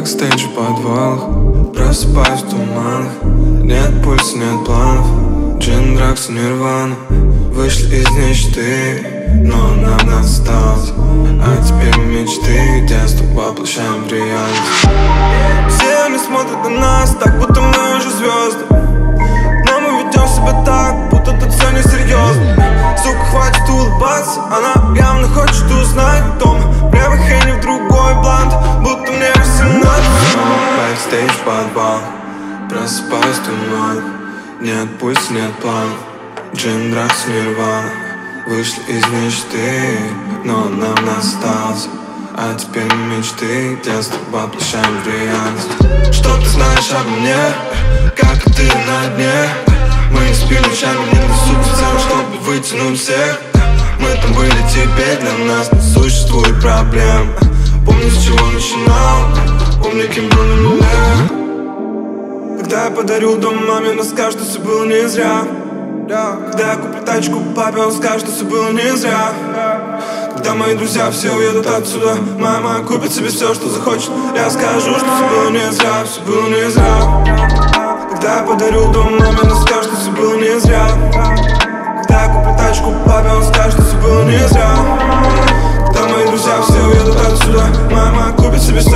Бэкстейдж в подвалах, просыпаюсь в туманах. Нет пульса, нет планов, джин, дракс, нирвана. Вышли из нищеты, но нам досталось. А теперь мечты, детство воплощаем в реальность. Все они смотрят на нас, так будто мы уже звезды. Но мы ведем себя так, будто тут все несерьезно. Сука, хватит улыбаться, она явно хочет узнать дом. Левый хейни в другой блант, будто мне 18. Бэкстейдж в подвал, просыпаюсь в туманах. Нет пульса, нет планов, джин, дракс, нирвана. Вышли из нищеты, но нам осталось. А теперь мечты, детство воплощаем в реальность. Что ты знаешь обо мне, как и ты на дне? Мы не спим ночами, не несут цену, чтобы вытянуть всех. Мы там были, теперь для нас не существует проблем. Помню, с чего начинал, помню, кем был на нуле. Когда я подарю дом маме, она скажет, что все было не зря. Когда я куплю тачку папе, он скажет, что все было не зря. Когда мои друзья все уедут отсюда, моя мама купит себе все, что захочет. Я скажу, что все было не зря, все было не зря. Когда я подарю дом маме, она скажет, что все было не зря. Когда я куплю тачку папе, он скажет, что все было не зря. Когда мои друзья все уедут отсюда, моя мама купит себе все.